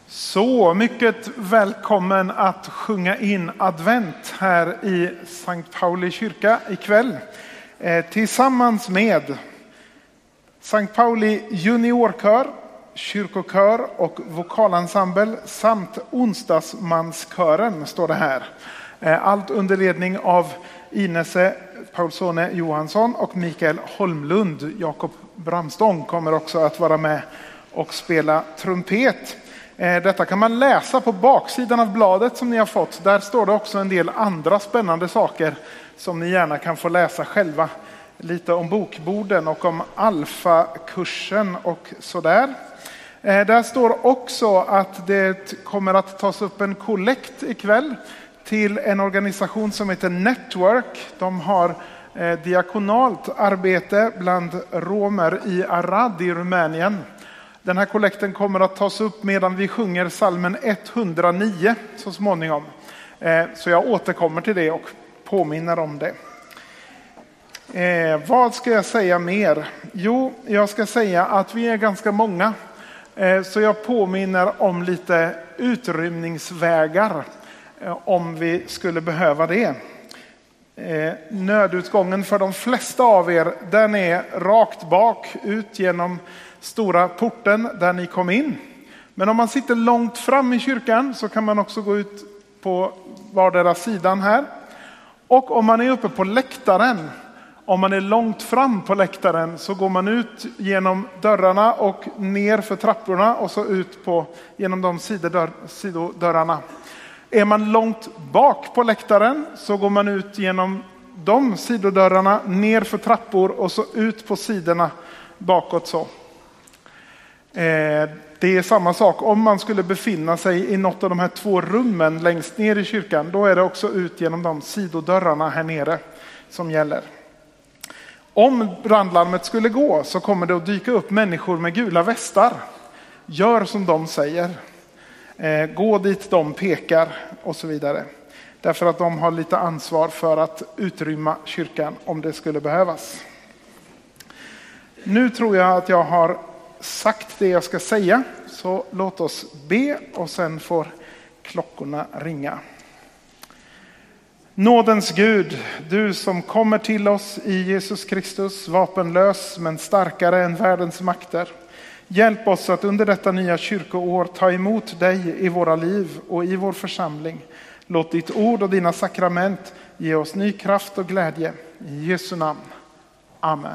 Så mycket välkommen att sjunga in advent här i Sankt Pauli kyrka ikväll. Tillsammans med Sankt Pauli juniorkör, kyrkokör och vokalensemble samt onsdagsmanskören står det här. Allt under ledning av Inese Paulsone Johansson och Mikael Holmlund. Jakob Bramstång kommer också att vara med och spela trumpet. Detta kan man läsa på baksidan av bladet som ni har fått. Där står det också en del andra spännande saker som ni gärna kan få läsa själva. Lite om bokborden och om alfakursen och sådär. Där står också att det kommer att tas upp en kollekt ikväll till en organisation som heter Network. De har diakonalt arbete bland romer i Arad i Rumänien. Den här kollekten kommer att tas upp medan vi sjunger psalmen 109 så småningom. Så jag återkommer till det och påminner om det. Vad ska jag säga mer? Jo, jag ska säga att vi är ganska många. Så jag påminner om lite utrymningsvägar om vi skulle behöva det. Nödutgången för de flesta av er, den är rakt bak ut genom stora porten där ni kom in. Men om man sitter långt fram i kyrkan så kan man också gå ut på vardera sidan här. Och om man är uppe på läktaren, om man är långt fram på läktaren, så går man ut genom dörrarna och ner för trapporna och så ut genom de sidodörrarna. Är man långt bak på läktaren så går man ut genom de sidodörrarna, ner för trappor och så ut på sidorna bakåt så. Det är samma sak om man skulle befinna sig i något av de här två rummen längst ner i kyrkan. Då är det också ut genom de sidodörrarna här nere som gäller. Om brandlarmet skulle gå så kommer det att dyka upp människor med gula västar. Gör som de säger. Gå dit de pekar och så vidare. Därför att de har lite ansvar för att utrymma kyrkan om det skulle behövas. Nu tror jag att jag har sagt det jag ska säga, så låt oss be och sen får klockorna ringa. Nådens Gud, du som kommer till oss i Jesus Kristus, vapenlös men starkare än världens makter. Hjälp oss att under detta nya kyrkoår ta emot dig i våra liv och i vår församling. Låt ditt ord och dina sakrament ge oss ny kraft och glädje. I Jesu namn. Amen.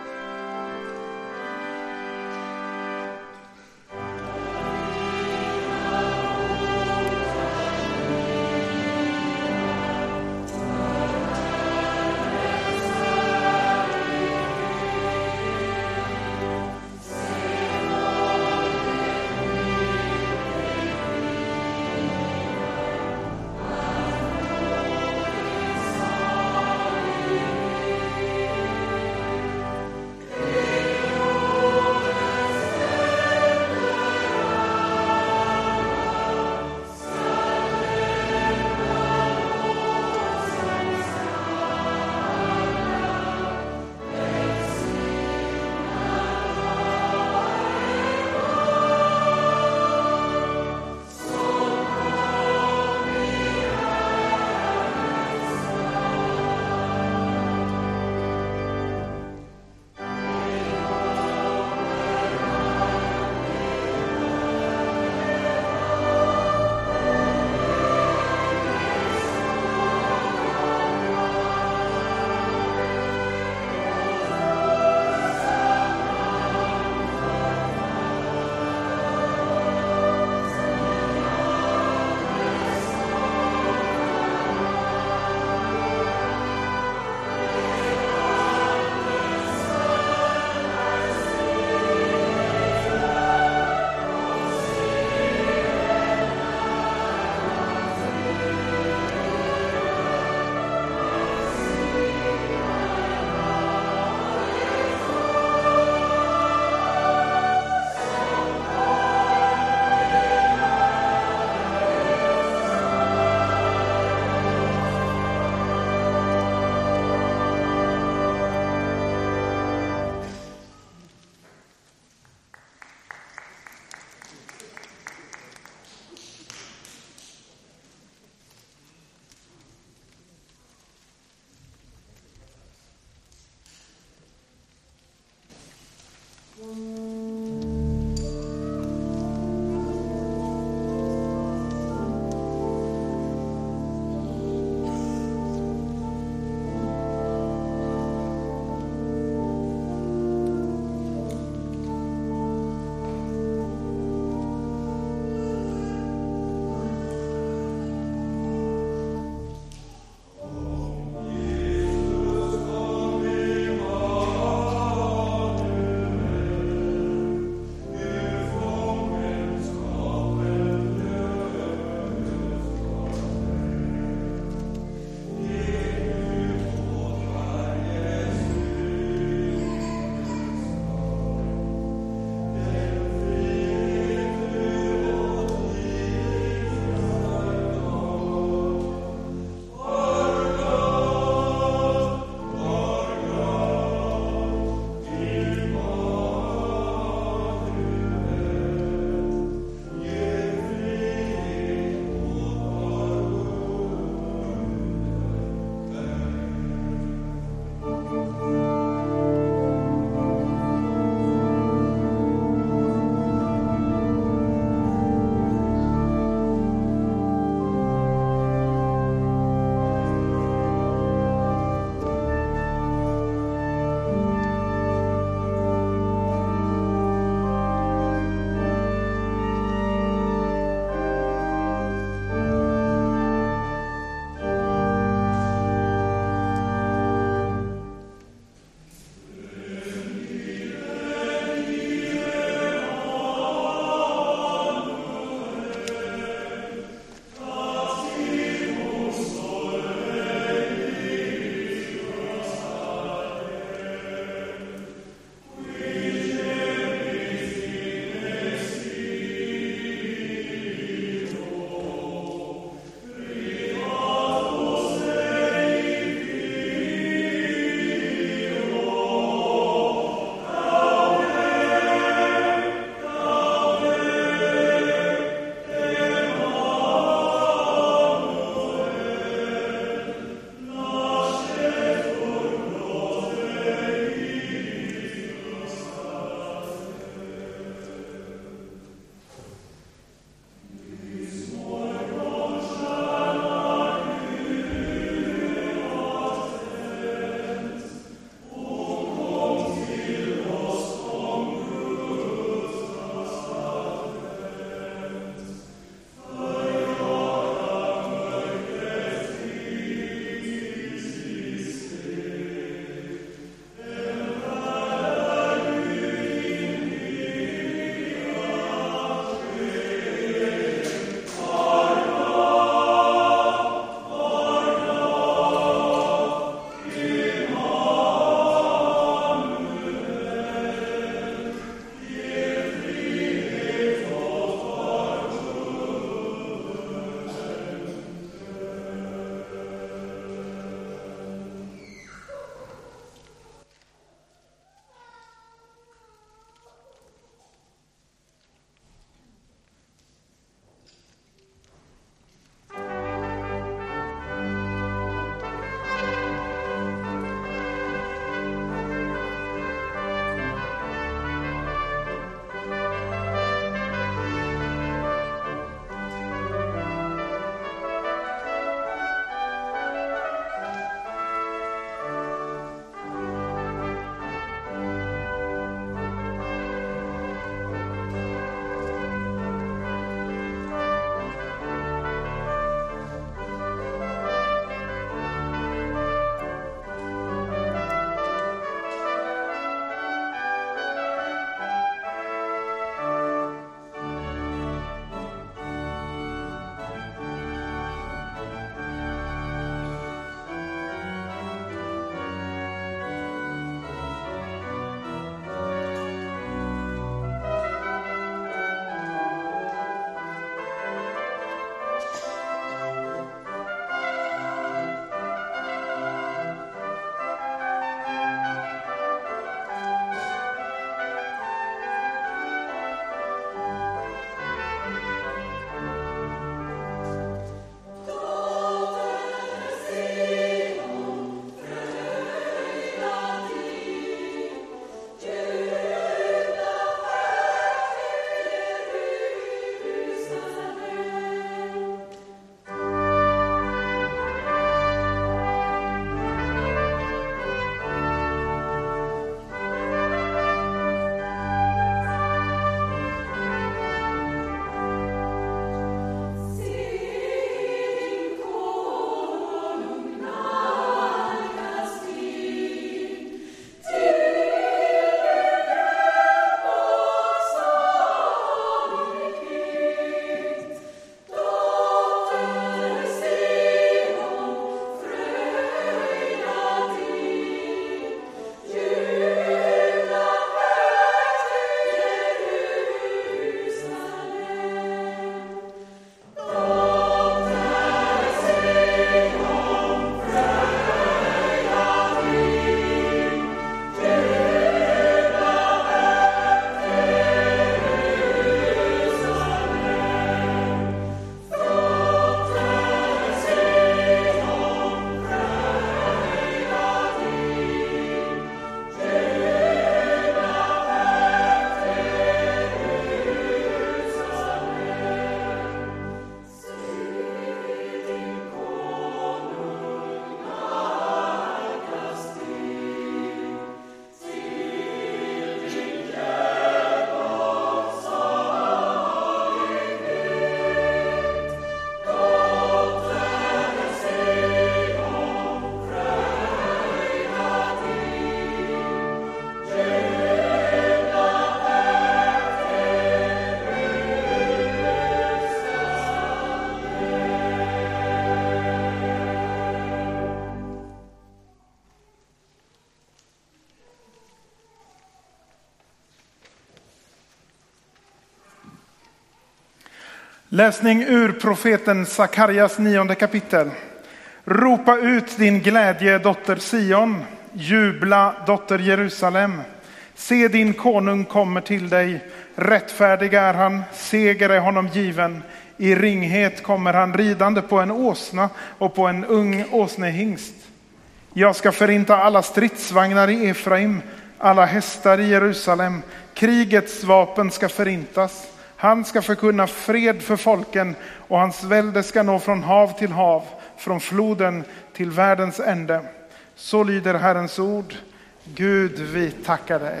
Läsning ur profeten Sakarjas 9:e kapitel. Ropa ut din glädje, dotter Sion. Jubla, dotter Jerusalem. Se, din konung kommer till dig. Rättfärdig är han, seger är honom given. I ringhet kommer han ridande på en åsna och på en ung åsnehingst. Jag ska förinta alla stridsvagnar i Efraim, alla hästar i Jerusalem. Krigets vapen ska förintas. Han ska förkunna fred för folken och hans välde ska nå från hav till hav, från floden till världens ände. Så lyder Herrens ord. Gud, vi tackar dig.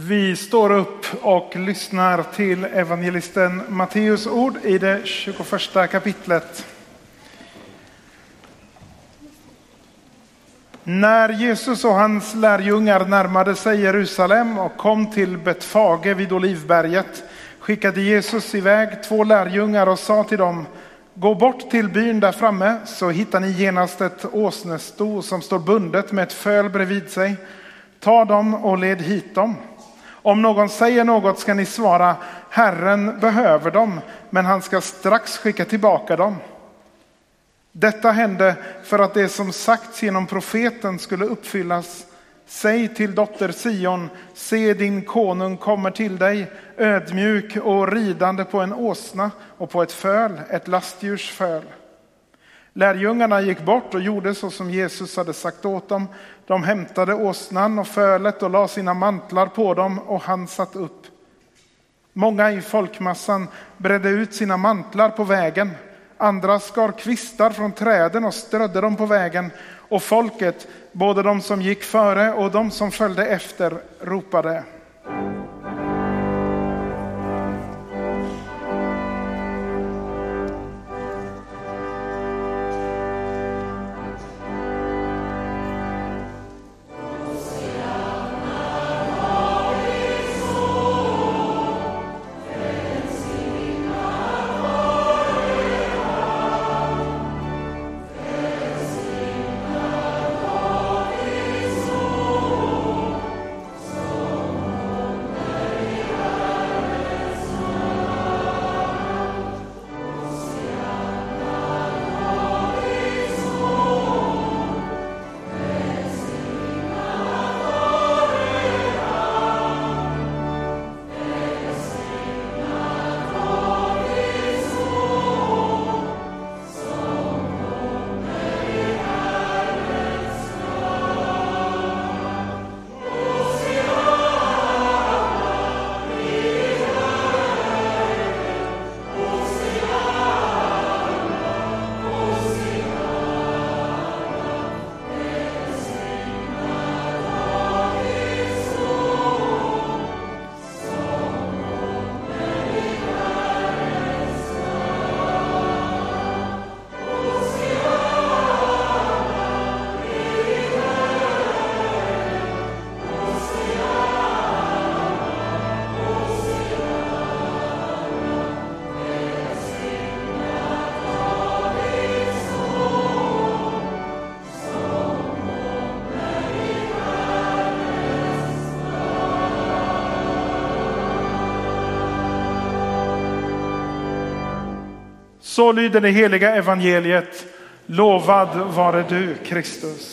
Vi står upp och lyssnar till evangelisten Matteus ord i det 21 kapitlet. När Jesus och hans lärjungar närmade sig Jerusalem och kom till Betfage vid Olivberget skickade Jesus iväg 2 lärjungar och sa till dem: gå bort till byn där framme, så hittar ni genast ett åsnesto som står bundet med ett föl bredvid sig. Ta dem och led hit dem. Om någon säger något ska ni svara: Herren behöver dem, men han ska strax skicka tillbaka dem. Detta hände för att det som sagts genom profeten skulle uppfyllas. Säg till dotter Sion: se, din konung kommer till dig, ödmjuk och ridande på en åsna och på ett föl, ett lastdjurs föl. Lärjungarna gick bort och gjorde så som Jesus hade sagt åt dem. De hämtade åsnan och fölet och la sina mantlar på dem, och han satt upp. Många i folkmassan bredde ut sina mantlar på vägen. Andra skar kvistar från träden och strödde dem på vägen. Och folket, både de som gick före och de som följde efter, ropade: Så lyder det heliga evangeliet. Lovad vare du, Kristus.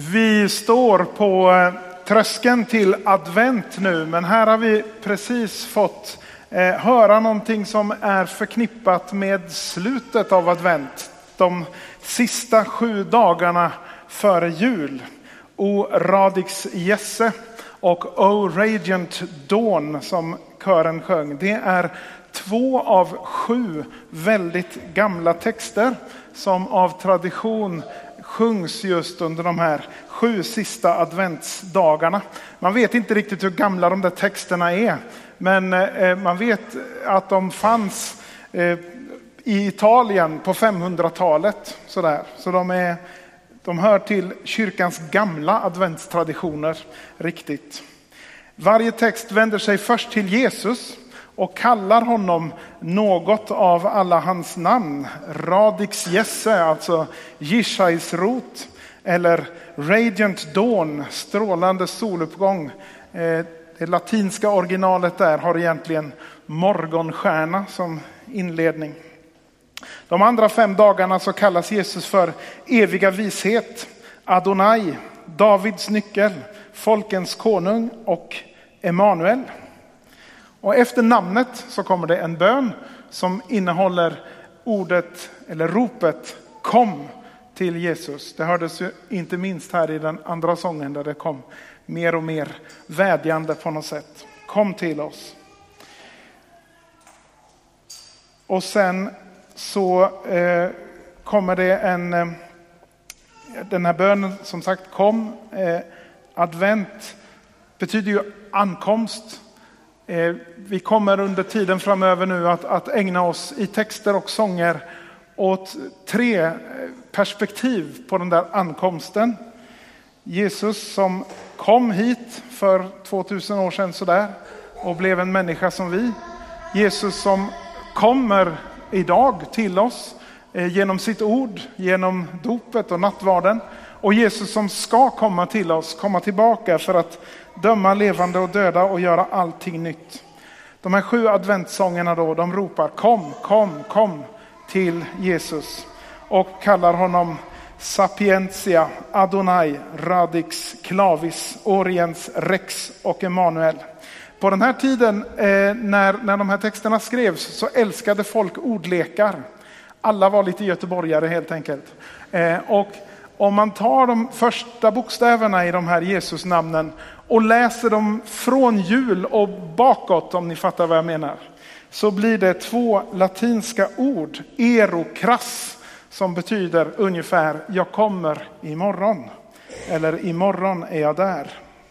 Vi står på tröskeln till advent nu, men här har vi precis fått höra någonting som är förknippat med slutet av advent. De sista 7 dagarna före jul. O Radix Jesse och O Radiant Dawn som kören sjöng. Det är 2 av 7 väldigt gamla texter som av tradition sjungs just under de här 7 sista adventsdagarna. Man vet inte riktigt hur gamla de där texterna är, men man vet att de fanns i Italien på 500-talet. Så de hör till kyrkans gamla adventstraditioner riktigt. Varje text vänder sig först till Jesus och kallar honom något av alla hans namn. Radix Jesse, alltså Jishais rot, eller Radiant Dawn, strålande soluppgång. Det latinska originalet där har egentligen morgonstjärna som inledning. De andra 5 dagarna så kallas Jesus för eviga vishet, Adonai, Davids nyckel, folkens konung och Emanuel. Och efter namnet så kommer det en bön som innehåller ordet eller ropet kom till Jesus. Det hördes ju inte minst här i den andra sången där det kom mer och mer vädjande på något sätt. Kom till oss. Och sen så kommer det den här bönen som sagt kom. Advent betyder ju ankomst. Vi kommer under tiden framöver nu att ägna oss i texter och sånger åt 3 perspektiv på den där ankomsten. Jesus som kom hit för 2000 år sedan sådär och blev en människa som vi. Jesus som kommer idag till oss genom sitt ord, genom dopet och nattvarden. Och Jesus som ska komma till oss, komma tillbaka för att döma levande och döda och göra allting nytt. De här 7 adventssångerna då, de ropar kom, kom, kom till Jesus. Och kallar honom Sapientia, Adonai, Radix, Clavis, Oriens, Rex och Emanuel. På den här tiden när de här texterna skrevs så älskade folk ordlekar. Alla var lite göteborgare helt enkelt. Och om man tar de första bokstäverna i de här Jesus-namnen och läser dem från jul och bakåt, om ni fattar vad jag menar, så blir det 2 latinska ord, erokras, som betyder ungefär jag kommer imorgon. Eller imorgon är jag där.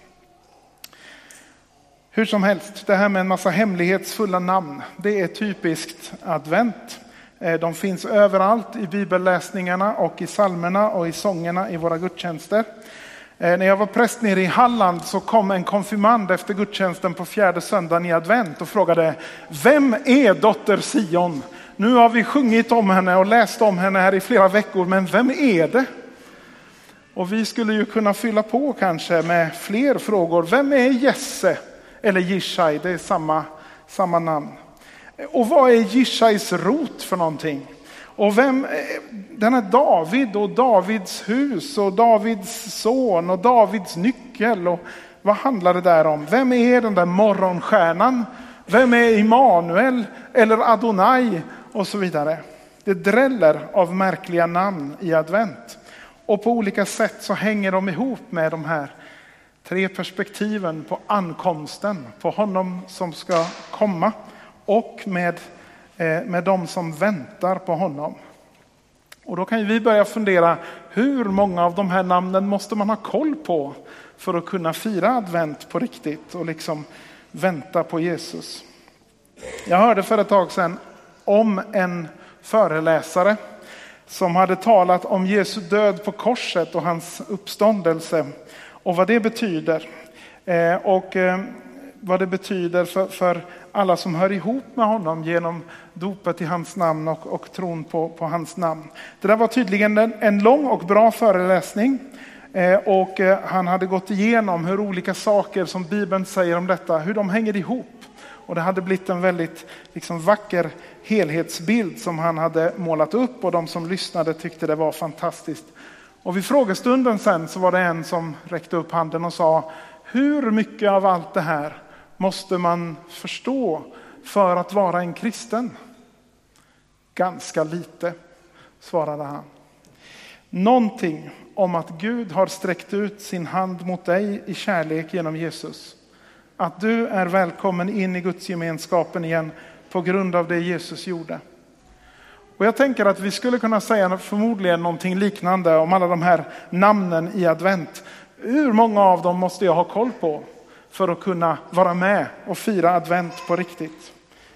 Hur som helst, det här med en massa hemlighetsfulla namn, det är typiskt advent. De finns överallt i bibelläsningarna och i psalmerna och i sångerna i våra gudstjänster. När jag var präst nere i Halland så kom en konfirmand efter gudstjänsten på 4:e söndagen i advent och frågade: vem är dotter Sion? Nu har vi sjungit om henne och läst om henne här i flera veckor, men vem är det? Och vi skulle ju kunna fylla på kanske med fler frågor. Vem är Jesse? Eller Jishai, det är samma namn. Och vad är Jishais rot för någonting? Och vem, den är David och Davids hus och Davids son och Davids nyckel. Och vad handlar det där om? Vem är den där morgonstjärnan? Vem är Emanuel eller Adonai? Och så vidare. Det dräller av märkliga namn i advent. Och på olika sätt så hänger de ihop med de här 3 perspektiven på ankomsten. På honom som ska komma. Och med de som väntar på honom. Och då kan ju vi börja fundera, hur många av de här namnen måste man ha koll på för att kunna fira advent på riktigt och liksom vänta på Jesus. Jag hörde för ett tag sedan om en föreläsare som hade talat om Jesu död på korset och hans uppståndelse och vad det betyder. Och vad det betyder för alla som hör ihop med honom genom dopet i hans namn och tron på hans namn. Det där var tydligen en lång och bra föreläsning. Och han hade gått igenom hur olika saker som Bibeln säger om detta, hur de hänger ihop. Och det hade blivit en väldigt vacker helhetsbild som han hade målat upp. Och de som lyssnade tyckte det var fantastiskt Och vid frågestunden sen så var det en som räckte upp handen och sa: hur mycket av allt det här måste man förstå för att vara en kristen? Ganska lite, svarade han. Någonting om att Gud har sträckt ut sin hand mot dig i kärlek genom Jesus. Att du är välkommen in i Guds gemenskapen igen på grund av det Jesus gjorde. Och jag tänker att vi skulle kunna säga förmodligen någonting liknande om alla de här namnen i advent. Hur många av dem måste jag ha koll på för att kunna vara med och fira advent på riktigt?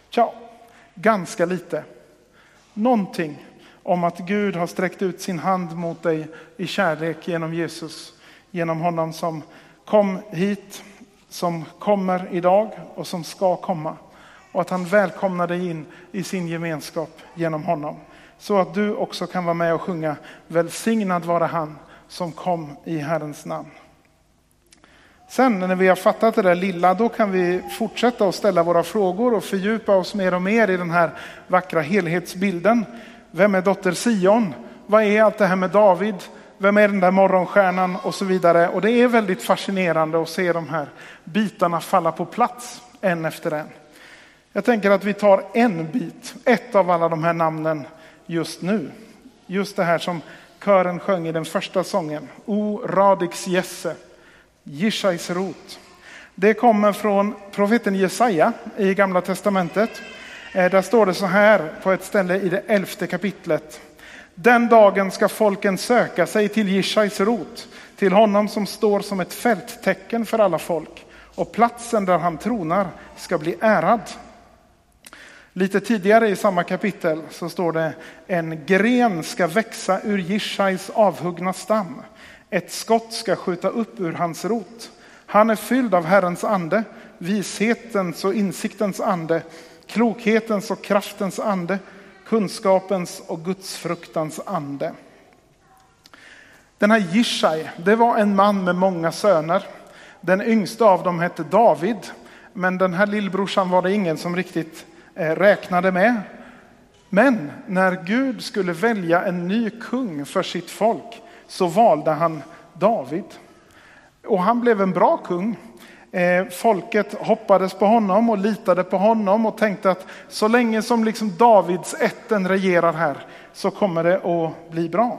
Ganska lite. Någonting om att Gud har sträckt ut sin hand mot dig i kärlek genom Jesus. Genom honom som kom hit, som kommer idag och som ska komma. Och att han välkomnar dig in i sin gemenskap genom honom. Så att du också kan vara med och sjunga: välsignad vara han som kom i Herrens namn. Sen när vi har fattat det där lilla, då kan vi fortsätta att ställa våra frågor och fördjupa oss mer och mer i den här vackra helhetsbilden. Vem är dotter Sion? Vad är allt det här med David? Vem är den där morgonstjärnan? Och så vidare. Och det är väldigt fascinerande att se de här bitarna falla på plats en efter en. Jag tänker att vi tar en bit, ett av alla de här namnen just nu. Just det här som kören sjöng i den första sången. O radix Jesse, Jishais rot. Det kommer från profeten Jesaja i Gamla testamentet. Där står det så här på ett ställe i det 11:e kapitlet. Den dagen ska folken söka sig till Jishais rot, till honom som står som ett fälttecken för alla folk. Och platsen där han tronar ska bli ärad. Lite tidigare i samma kapitel så står det: en gren ska växa ur Jishais avhuggna stam. Ett skott ska skjuta upp ur hans rot. Han är fylld av Herrens ande, vishetens och insiktens ande, klokhetens och kraftens ande, kunskapens och gudsfruktans ande. Den här Jishai, det var en man med många söner. Den yngsta av dem hette David, men den här lillbrorsan var det ingen som riktigt räknade med. Men när Gud skulle välja en ny kung för sitt folk så valde han David. Och han blev en bra kung. Folket hoppades på honom och litade på honom och tänkte att så länge som liksom Davids ätten regerar här så kommer det att bli bra.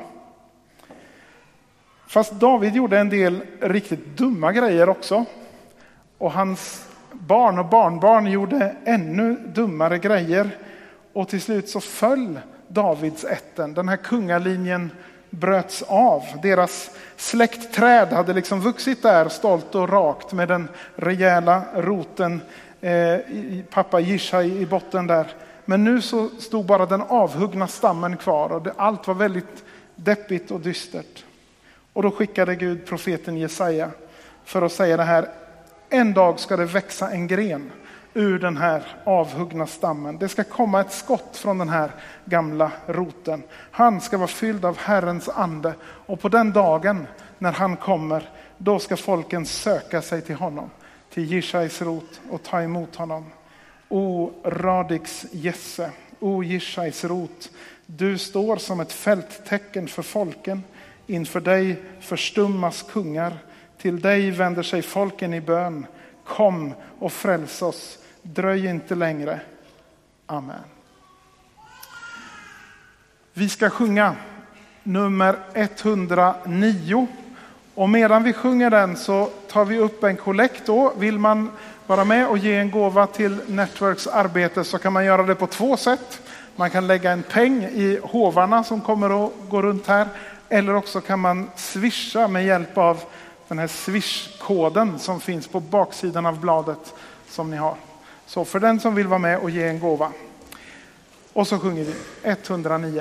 Fast David gjorde en del riktigt dumma grejer också. Och hans barn och barnbarn gjorde ännu dummare grejer. Och till slut så föll Davids ätten. Den här kungalinjen bröts av. Deras släktträd hade liksom vuxit där stolt och rakt med den rejäla roten pappa Jishai i botten där. Men nu så stod bara den avhuggna stammen kvar och allt var väldigt deppigt och dystert. Och då skickade Gud profeten Jesaja för att säga det här: en dag ska det växa en gren ur den här avhuggna stammen. Det ska komma ett skott från den här gamla roten. Han ska vara fylld av Herrens ande. Och på den dagen när han kommer, då ska folken söka sig till honom. Till Jishais rot och ta emot honom. O radix Jesse, o Jishais rot. Du står som ett fälttecken för folken. Inför dig förstummas kungar. Till dig vänder sig folken i bön. Kom och fräls oss. Dröj inte längre. Amen. Vi ska sjunga nummer 109. Och medan vi sjunger den så tar vi upp en kollekt då. Vill man vara med och ge en gåva till Networks arbete så kan man göra det på 2 sätt. Man kan lägga en peng i hovarna som kommer att gå runt här. Eller också kan man swisha med hjälp av den här swish-koden som finns på baksidan av bladet som ni har. Så för den som vill vara med och ge en gåva. Och så sjunger vi 109.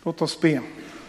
Låt oss be.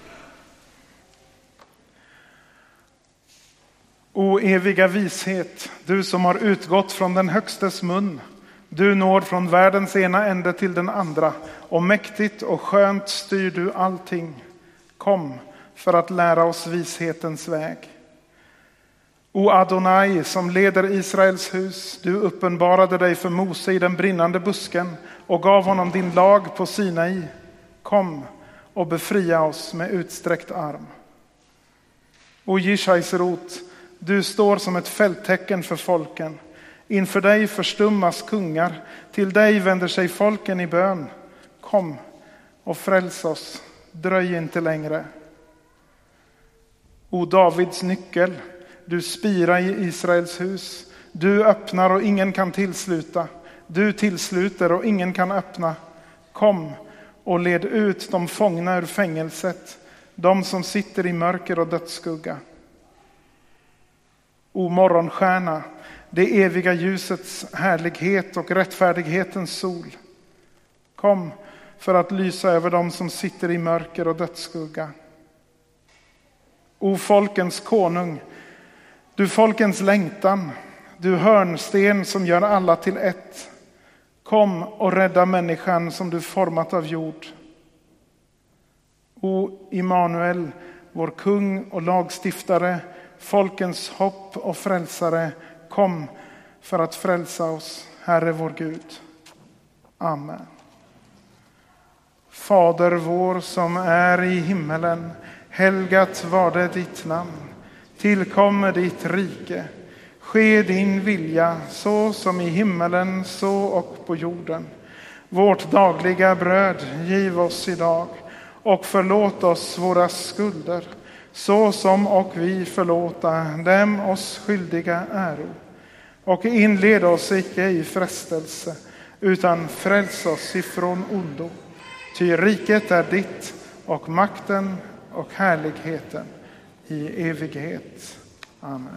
O eviga vishet, du som har utgått från den högstes mun. Du når från världens ena ände till den andra, och mäktigt och skönt styr du allting. Kom för att lära oss vishetens väg. O Adonai som leder Israels hus, du uppenbarade dig för Mose i den brinnande busken och gav honom din lag på Sinai. Kom och befria oss med utsträckt arm. O Jishajserot, du står som ett fälttecken för folken. Inför dig förstummas kungar, till dig vänder sig folken i bön. Kom och fräls oss, dröj inte längre. O Davids nyckel, du spira i Israels hus. Du öppnar och ingen kan tillsluta. Du tillsluter och ingen kan öppna. Kom och led ut de fångna ur fängelset, de som sitter i mörker och dödsskugga. O morgonstjärna, det eviga ljusets härlighet och rättfärdighetens sol. Kom för att lysa över dem som sitter i mörker och dödsskugga. O folkens konung, du folkens längtan, du hörnsten som gör alla till ett. Kom och rädda människan som du format av jord. O Immanuel, vår kung och lagstiftare, folkens hopp och frälsare, kom för att frälsa oss, Herre vår Gud. Amen. Fader vår som är i himmelen, helgat var det ditt namn. Tillkommer ditt rike. Ske din vilja så som i himmelen så och på jorden. Vårt dagliga bröd giv oss idag och förlåt oss våra skulder så som och vi förlåta dem oss skyldiga äro. Och inled oss icke i frestelse utan fräls oss ifrån ondo. Ty riket är ditt och makten och härligheten i evighet. Amen.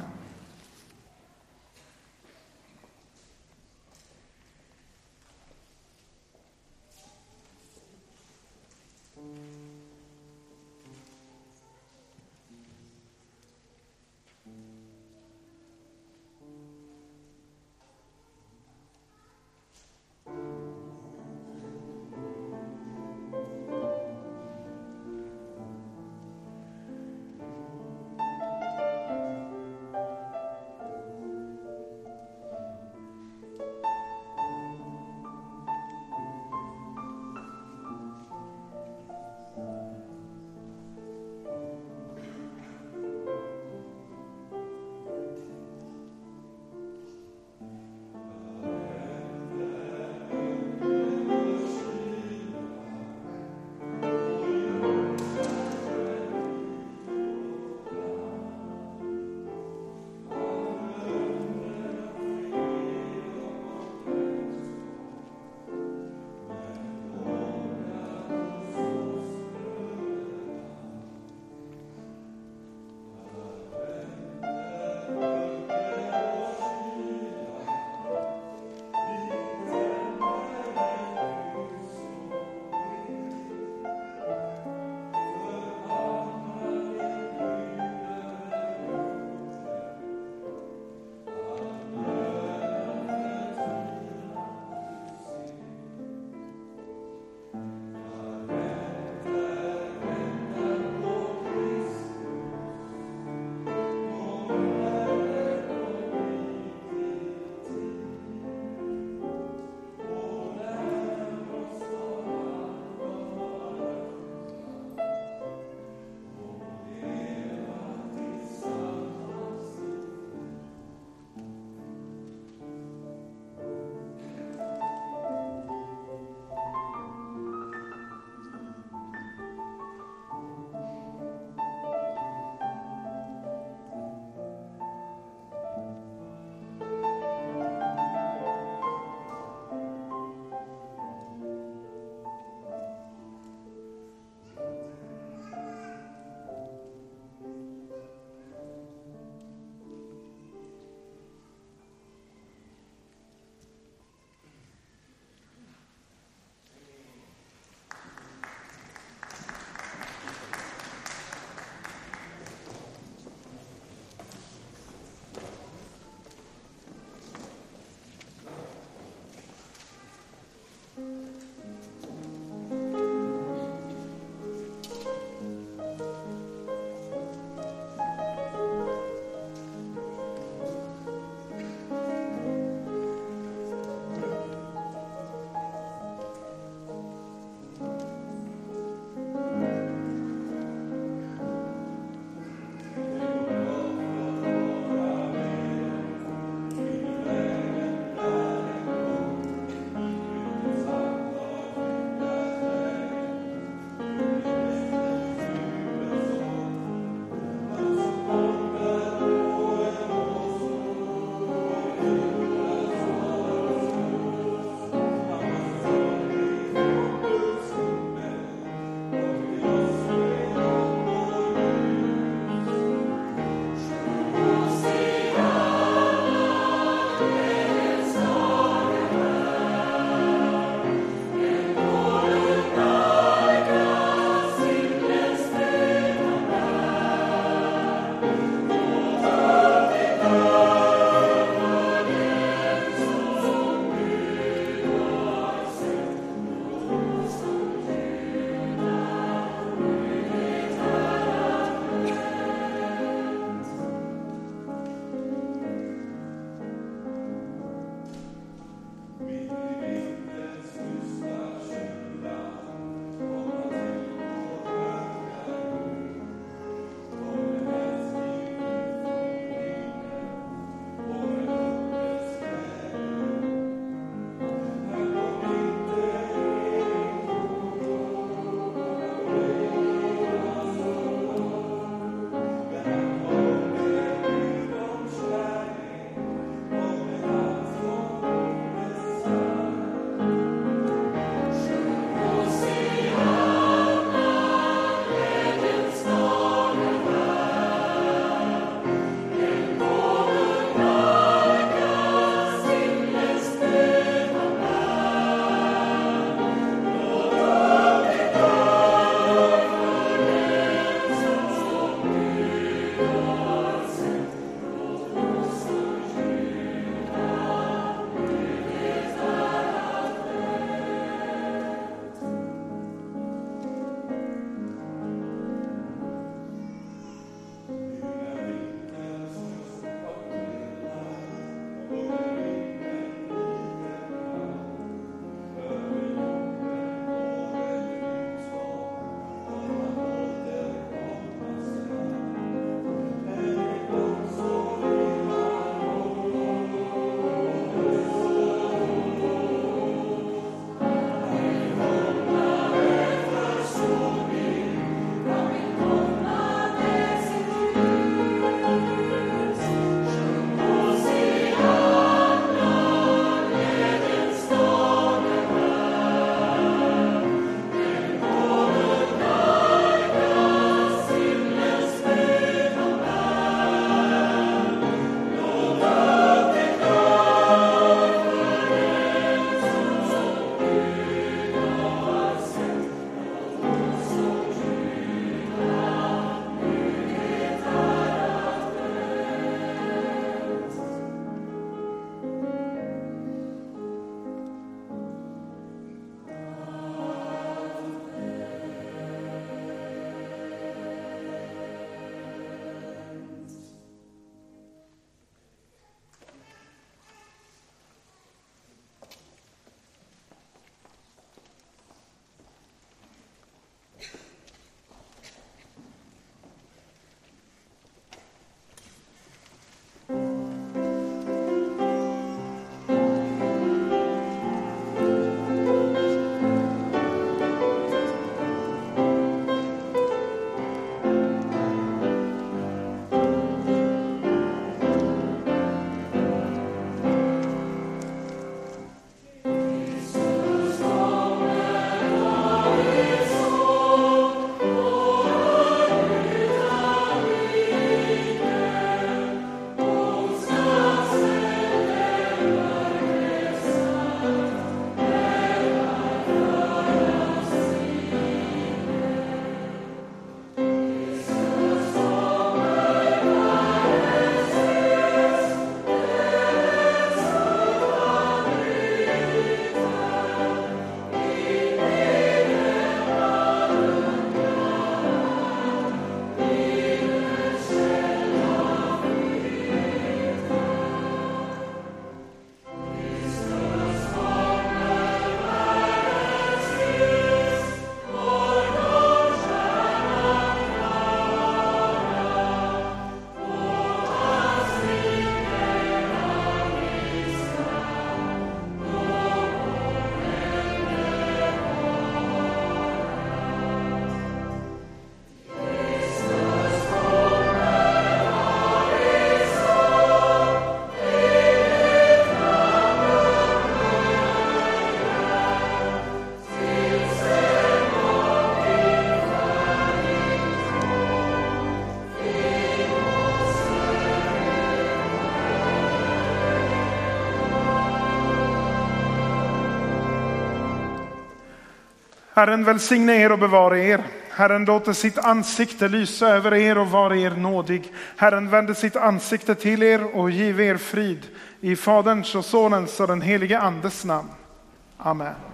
Herren välsigne er och bevara er. Herren låter sitt ansikte lysa över er och vara er nådig. Herren vänder sitt ansikte till er och giver er frid. I Faderns och Sonens och den helige Andes namn. Amen.